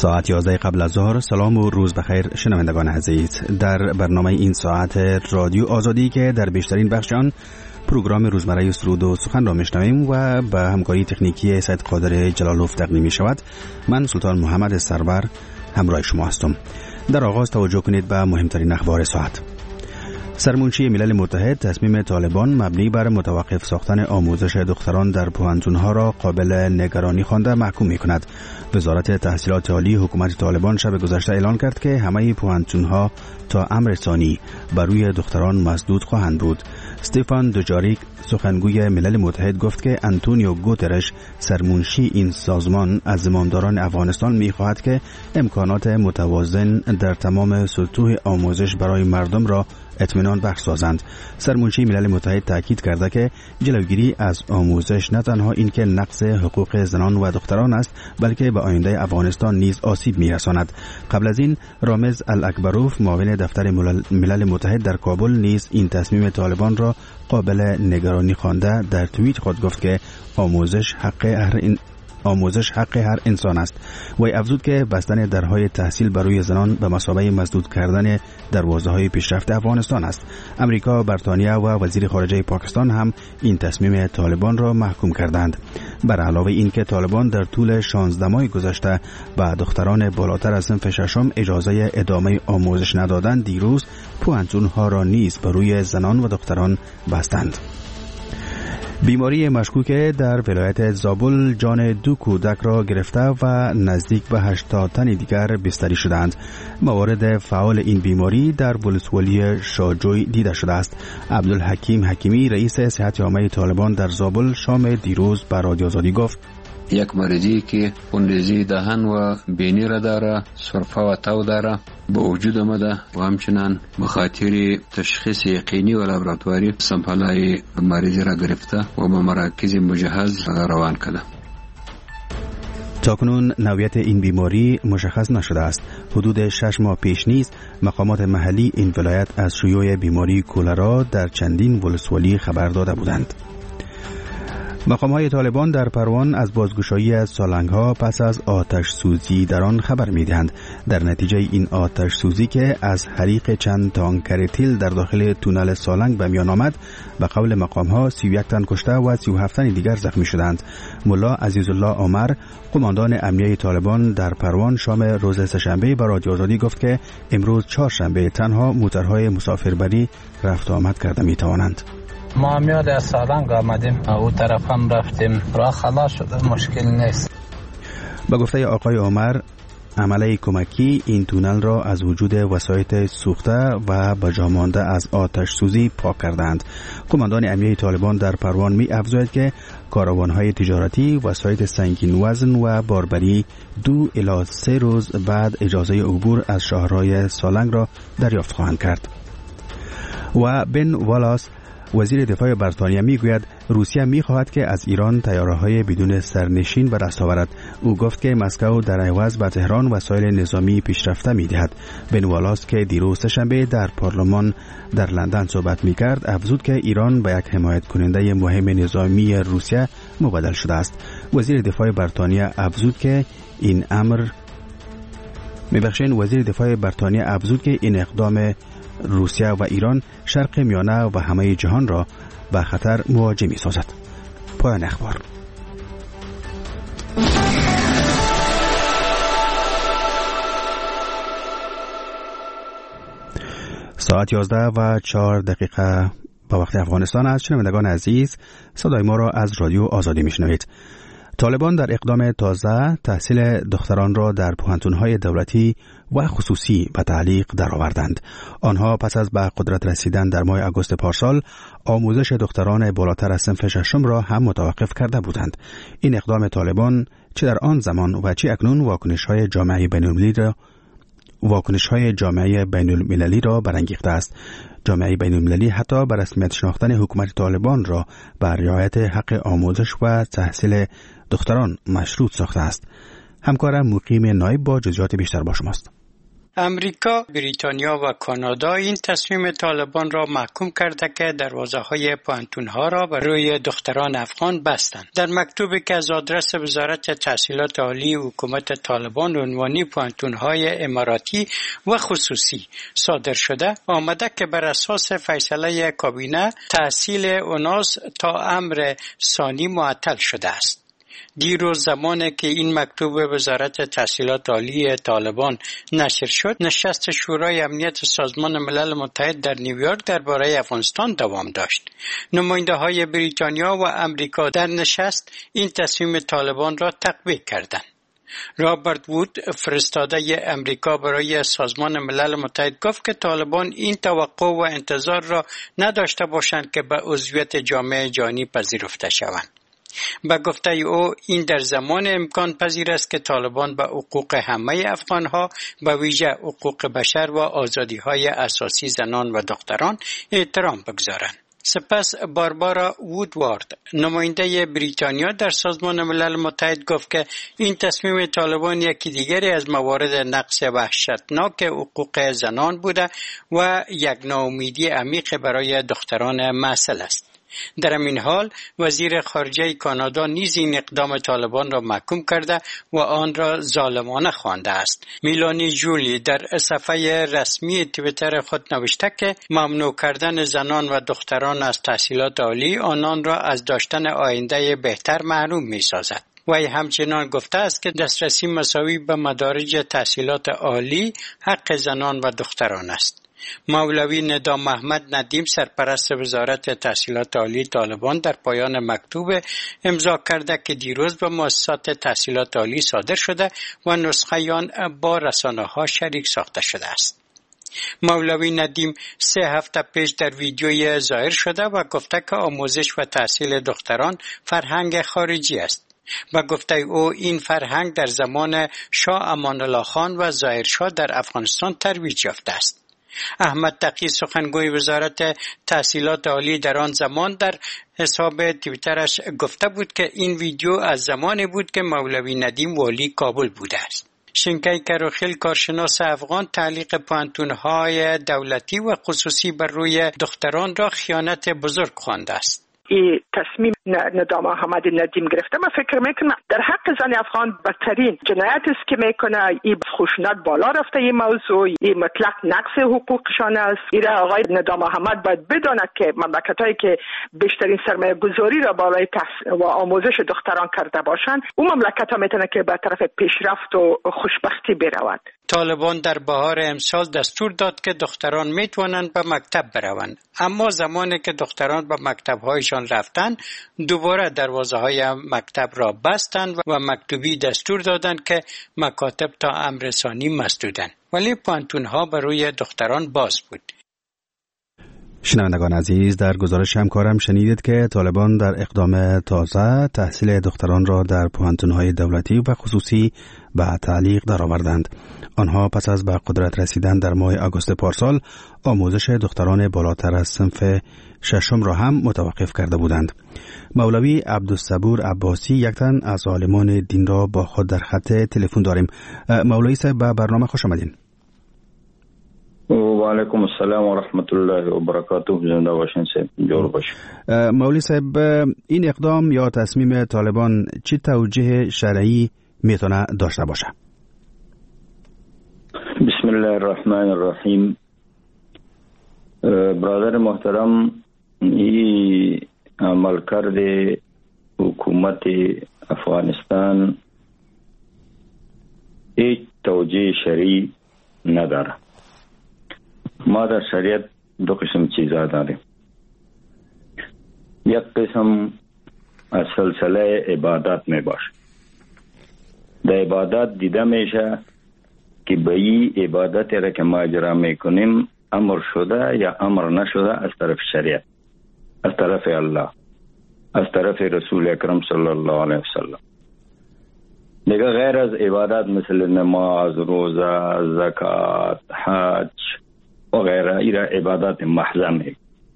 ساعت 11 قبل از ظهر. سلام و روز بخیر شنوندگان عزیز. در برنامه این ساعت رادیو آزادی که در بیشترین بخش آن پروگرام روزمره سرود و سخن را میشنویم و به همکاری تکنیکی سید قادر جلالوف تقدیم می شود، من سلطان محمد سرور همراه شما هستم. در آغاز توجه کنید به مهمترین اخبار ساعت. سرمنشی ملل متحد تصمیم طالبان مبنی بر متوقف ساختن آموزش دختران در پوهنتون‌ها را قابل نگرانی خوانده محکوم می‌کند. وزارت تحصیلات عالی حکومت طالبان شب گذشته اعلان کرد که همه پوهنتون‌ها تا امر ثانی بر روی دختران مسدود خواهند بود. استفان دوجاریک سخنگوی ملل متحد گفت که آنتونیو گوترش سرمنشی این سازمان از زمامداران افغانستان می‌خواهد که امکانات متوازن در تمام سطوح آموزش برای مردم را اطمینان بخش سازند. سرمنشی ملل متحد تاکید کرده که جلوگیری از آموزش نه تنها اینکه نقض حقوق زنان و دختران است، بلکه به آینده افغانستان نیز آسیب می‌رساند. قبل از این رامز الاکبروف معاون دفتر ملل متحد در کابل نیز این تصمیم طالبان را قابل نگرانی خوانده در توییت خود گفت که آموزش حق هر انسان است. وی افزود که بستن درهای تحصیل برای زنان به مثابه مسدود کردن دروازه‌های پیشرفت افغانستان است. امریکا، بریتانیا و وزیر خارجه پاکستان هم این تصمیم طالبان را محکوم کردند. بر علاوه این که طالبان در طول 16 ماه گذشته به دختران بالاتر از صنف ششم اجازه ادامه آموزش ندادند، دیروز پوهنتون‌ها را نیز بر روی زنان و دختران بستند. بیماری مشکوک در ولایت زابل جان 2 کودک را گرفته و نزدیک به 80 تن دیگر بستری شدند. موارد فعال این بیماری در ولسوالی شاجوی دیده شده است. عبدالحکیم حکیمی رئیس صحت عامه طالبان در زابل شام دیروز به رادیو آزادی گفت: یک مریضی که خونریزی دهن و بینی را داره، سرفه و تاو داره به وجود آمده و همچنان به خاطر تشخیص یقینی و لابراتواری سمپلای مریضی را گرفته و به مراکز مجهز روان کرده. تاکنون نوعیت این بیماری مشخص نشده است. حدود 6 ماه پیش نیز مقامات محلی این ولایت از شیوع بیماری کولرا در چندین ولسوالی خبر داده بودند. مقام‌های طالبان در پروان از بازگشایی از سالنگ‌ها پس از آتش سوزی در آن خبر می‌دهند. در نتیجه این آتش سوزی که از حریق چند تانکر تیل در داخل تونل سالنگ به میان آمد، به قول مقام‌ها 31 تن کشته و 37 تن دیگر زخمی شدند. ملا عزیزالله عمر، قماندان امنیه طالبان در پروان، شام روز سه‌شنبه به رادیو آزادی گفت که امروز چهارشنبه تنها موتورهای مسافربری رفت و آمد کرده می‌توانند. ما میاد از سالنگ آمدیم، او طرف هم رفتیم، راه خلاص شده، مشکل نیست. با گفته آقای عمر، عمله کمکی این تونل را از وجود وسایط سوخته و بجا مانده از آتش سوزی پاک کردند. قماندان امنیه طالبان در پروان می افزاید که کاروان‌های تجارتی وسایط سنگین وزن و باربری 2 الی 3 روز بعد اجازه عبور از شاهراه سالنگ را دریافت خواهند کرد. و بن والاس، وزیر دفاع بریتانیا، میگوید روسیه میخواهد که از ایران طیاره‌های بدون سرنشین به دست آورد. او گفت که مسکو در عوض به تهران وسایل نظامی پیشرفته میدهد. بن والاس که دیروز سه‌شنبه در پارلمان در لندن صحبت میکرد، افزود که ایران به یک حمایت کننده مهم نظامی روسیه مبادل شده است. وزیر دفاع بریتانیا افزود که این اقدام روسیه و ایران شرق میانه و همه جهان را به خطر مواجه می سازد. پایان اخبار. ساعت 11:04 به وقت افغانستان است. شنوندگان عزیز، صدای ما را از رادیو آزادی می شنوید. طالبان در اقدام تازه تحصیل دختران را در پوهنتون‌های دولتی و خصوصی به تعلیق درآوردند. آنها پس از به قدرت رسیدن در ماه آگوست پارسال آموزش دختران بالاتر از صنف ششم را هم متوقف کرده بودند. این اقدام طالبان چه در آن زمان و چه اکنون واکنش‌های جامعه بین‌المللی را برانگیخته است. جامعه بین‌المللی حتی بر رسمیت شناختن حکومت طالبان را بر رعایت حق آموزش و تحصیل دختران مشروط ساخته است. همکارم مقیم نایب با جزئیات بیشتر با شماست. امریکا، بریتانیا و کانادا این تصمیم طالبان را محکوم کرده که دروازه‌های پوهنتون‌ها را برای دختران افغان بستند. در مکتوبی که از آدرس وزارت تحصیلات عالی حکومت طالبان عنوانی پوهنتون‌های اماراتی و خصوصی صادر شده، آمده که بر اساس فیصله کابینه تحصیل اوناس تا امر ثانی معطل شده است. دیروز زمانی که این مکتوب وزارت تحصیلات عالی طالبان نشر شد، نشست شورای امنیت سازمان ملل متحد در نیویورک درباره افغانستان دوام داشت. نماینده‌های بریتانیا و امریکا در نشست این تصمیم طالبان را تقویت کردند. رابرت وود، فرستاده امریکا برای سازمان ملل متحد، گفت که طالبان این توقع و انتظار را نداشته باشند که به عضویت جامعه جهانی پذیرفته شوند. به گفته او این در زمان امکان پذیر است که طالبان به حقوق همه افغانها به ویژه حقوق بشر و آزادی‌های اساسی زنان و دختران احترام بگذارند. سپس باربارا وودوارد، نماینده بریتانیا در سازمان ملل متحد، گفت که این تصمیم طالبان یکی دیگری از موارد نقض وحشتناک حقوق زنان بوده و یک ناامیدی عمیق برای دختران مسئله است. در همین حال وزیر خارجه کانادا نیز این اقدام طالبان را محکوم کرده و آن را ظالمانه خوانده است. میلانی جولی در صفحه رسمی توییتر خود نوشته که ممنوع کردن زنان و دختران از تحصیلات عالی آنان را از داشتن آینده بهتر محروم می‌سازد. وی همچنان گفته است که دسترسی مساوی به مدارج تحصیلات عالی حق زنان و دختران است. مولوی ندا محمد ندیم، سرپرست وزارت تحصیلات عالی طالبان، در پایان مکتوب امضا کرده که دیروز به مؤسسات تحصیلات عالی صادر شده و نسخه آن با رسانه‌ها شریک ساخته شده است. مولوی ندیم 3 هفته پیش در ویدیوی ظاهر شده و گفته که آموزش و تحصیل دختران فرهنگ خارجی است. و گفته او این فرهنگ در زمان شاه امان الله خان و ظاهرشاه در افغانستان ترویج یافته است. احمد تقی، سخنگوی وزارت تحصیلات عالی، در آن زمان در حساب توییترش گفته بود که این ویدیو از زمانی بود که مولوی ندیم والی کابل بوده است. شنکای کروخیل، کارشناس افغان، تعلیق پوهنتون‌های دولتی و خصوصی بر روی دختران را خیانت بزرگ خوانده است. این تصمیم ندا محمد ندیم گرفته، من فکر میکنم در حق زن افغان بدترین جنایت است که میکنه. این خشونت بالا رفته، این موضوع این مطلق نقض حقوقشان است. این آقای ندا محمد باید بداند که مملکتایی که بیشترین سرمایه گذاری را بالای تحصیل و آموزش دختران کرده باشند، اون مملکت ها میتونه که به طرف پیشرفت و خوشبختی برود. طالبان در بهار امسال دستور داد که دختران میتوانند به مکتب بروند، اما زمانی که دختران به مکتب‌هایشان رفتند، دوباره دروازه‌های مکتب را بستند و مکتوبی دستور دادند که مکاتب تا امر ثانی مسدودند، ولی پوهنتون‌ها برای دختران باز بود. شنوندگان عزیز، در گزارش همکارم شنیدید که طالبان در اقدام تازه تحصیل دختران را در پوهنتون‌های دولتی و خصوصی به تعلیق درآوردند. آنها پس از به قدرت رسیدن در ماه آگوست پارسال آموزش دختران بالاتر از صنف ششم را هم متوقف کرده بودند. مولوی عبدالصبور عباسی، یک تن از عالمان دین، را با خود در خط تلفن داریم. مولوی صاحب، به برنامه خوش آمدین. و علیکم السلام و رحمت الله و برکاته. زنده باشین صاحب، جور باشین. مولوی صاحب، این اقدام یا تصمیم طالبان چه توجیه شرعی میتونه داشته باشه؟ بسم الله الرحمن الرحیم. برادر محترم، این عملکرد حکومت افغانستان هیچ توجیه شرعی نداره. ما در شریعت دو قسم چیزا داریم. یک قسم از سلسله عبادات می باشه. در عبادات دیده میشه که به این عبادت را که ما اجرا میکنیم امر شده یا امر نشده از طرف شریعت، از طرف الله، از طرف رسول اکرم صلی الله علیه وسلم. دیگه غیر از عبادات مثل نماز، روزه، زکات، حج و غیره، ایرا عبادات محضه می.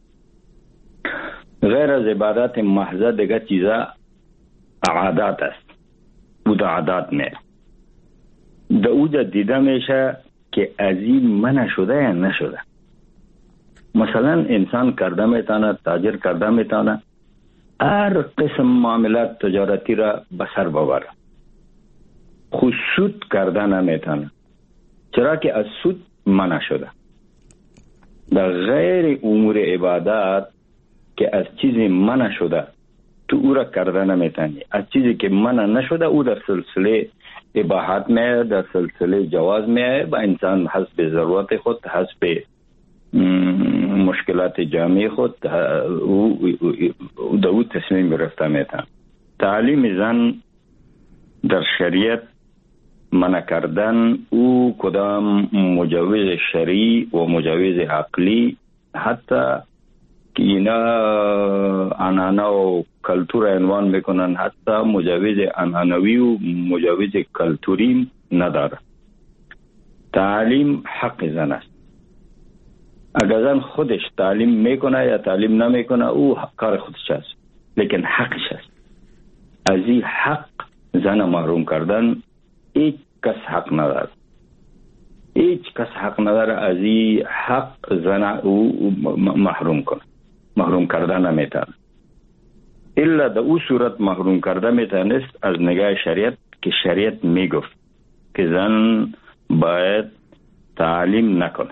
غیر از عبادات محضه دیگه چیزا عادات است. او دا عادات می. دا اوجا دیده میشه که از این منع شده یا نشده. مثلا انسان کرده میتونه، تاجر کرده میتونه هر قسم معاملات تجارتی را به سر ببره، خود سود کرده نمیتونه، چرا که از سود منع شده. در غیر امور عبادت که از چیزی منع شده تو او را کرده نمیتونی، از چیزی که منع نشده او در سلسله اباحت می، در سلسله جواز می، با انسان حسب ضرورت خود، حسب مشکلات جامعه خود او تصمیم گرفته میتن. تعلیم زن در شریعت منع کردن او کدام مجوز شرعی و مجوز عقلی، حتی که اینا عنعنه و کلتور عنوان میکنن، حتی مجوز عنعنوی و مجوز کلتوری نداره. تعلیم حق زن است. اگر زن خودش تعلیم میکنه یا تعلیم نمیکنه او کار خودش است، لیکن حقش است. از این حق زن محروم کردن هیچ کس حق نداره. هیچ کس حق نداره از این حق زن او محروم کنه. محروم کردن نمیتونه. الا در او صورت محروم کرده میتونست از نگاه شریعت که شریعت میگفت که زن باید تعلیم نکنه،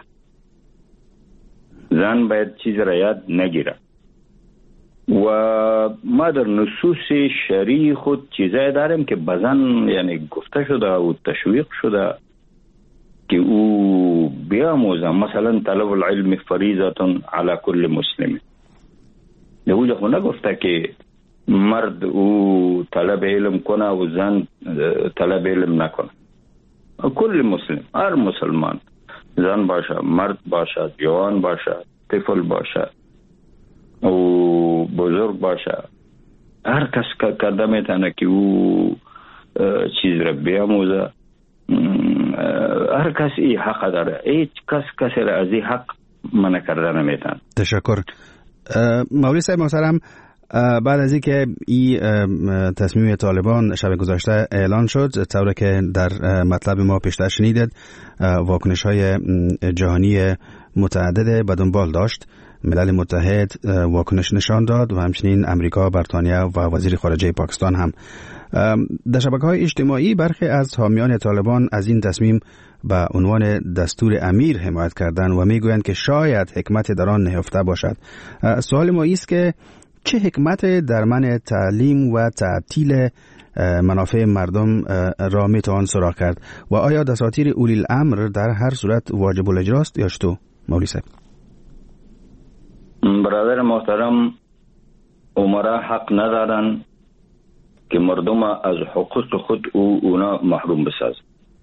زن باید چیز را یاد نگیره. و ما در نصوص شرعی خود چیزایی داریم که به زن یعنی گفته شده و تشویق شده که او بیاموزه. مثلا طلب العلم فریضه علی کل مسلم. او خود نگفته که مرد او طلب علم کنه و زن طلب علم نکنه. کل مسلم، هر مسلمان، زن باشه، مرد باشه، جوان باشه، طفل باشه و بزرگ باشه، هر کس کرده میتونه که او چیز را بیاموزه. هر کس این حق داره. هیچ کسی را از این حق منع کرده نمیتونه. تشکر. مولوی صاحب محترم، بعد از اینکه این تصمیم طالبان شب گذشته اعلان شد، طوری که در مطلب ما پیشتر شنیدید، واکنش‌های جهانی متعدد به دنبال داشت. ملل متحد واکنش نشان داد و همچنین امریکا، بریتانیا و وزیر خارجه پاکستان هم. در شبکه‌های اجتماعی برخی از حامیان طالبان از این تصمیم به عنوان دستور امیر حمایت کردند و میگویند که شاید حکمت در آن نهفته باشد. سوال ما است که چه حکمت در منع تعلیم و تعطیل منافع مردم را میتوان سراغ کرد و آیا دساتیر اولی الامر در هر صورت واجب الاجراست یا چطور؟ مولوی صاحب. برادر محترم، عمرا حق ندارن که مردم از حقوق خود اونا محروم بسازن.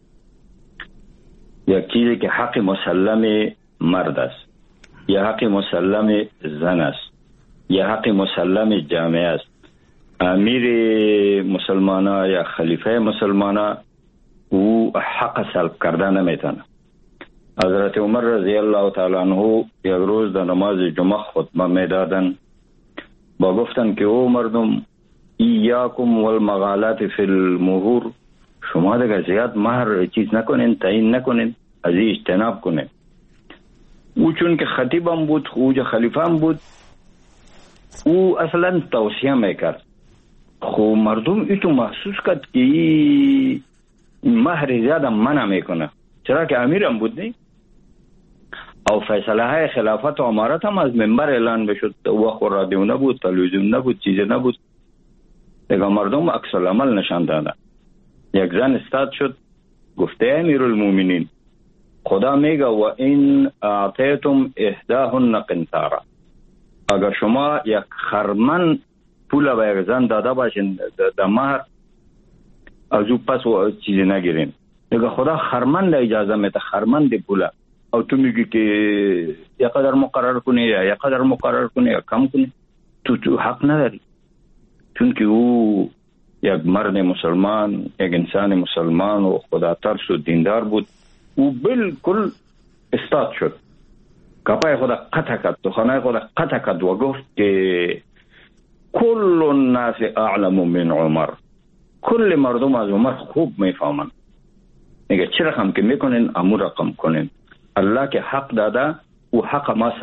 یک چیزی که حق مسلم مرد است یا حق مسلم زن است یا حق مسلم جامعه است. امیر مسلمانا یا خلیفه مسلمانا او حق سلب کرده نمیتونه. حضرت عمر رضی الله تعالی عنه یک روز در نماز جمعه خطبه میدادن، با گفتن که او مردم ایاکم والمغالات فی المهور، شما دیگه زیاد مهر چیز نکنین، تعیین نکنین، از این اجتناب کنین. او چون که خطیبم بود، او خلیفه هم بود، او اصلا توصیه میکرد. خو مردم ایتو محسوس کرد که مهر زیاد منع میکنه، چرا که امیرم بود نی. او فیصله های خلافت و امارت هم از منبر اعلان بشد. وقت رادیو نبود، تلویزیون نبود، چیزی نبود. دیگه مردم عکس العمل نشان دادن. یک زن استاد شد، گفته امیرالمومنین خدا میگه و این اعطیتم احداهن قنطارا، اگر شما یک خرمن پول به یک زن داده باشین در مهر، از او پس چیزی نگیرین. دیگه خدا خرمن ده اجازه میده، خرمن ده پوله، او تو میگی که یک قدر مقرر کنی یا یک قدر مقرر کنی یا کم کنی، تو حق نداری. چون که او یک مرد مسلمان، یک انسان مسلمان و خدا ترس و دیندار بود. او بالکل استاد شد، کپای خدا قطع کرد، تو خانه خدا قطع کرد و گفت که کل الناس اعلم من عمر، کل مردم از عمر خوب میفهمن. میگه چه رقم که میکنین امور رقم کنین. الله که حق داده او حق ما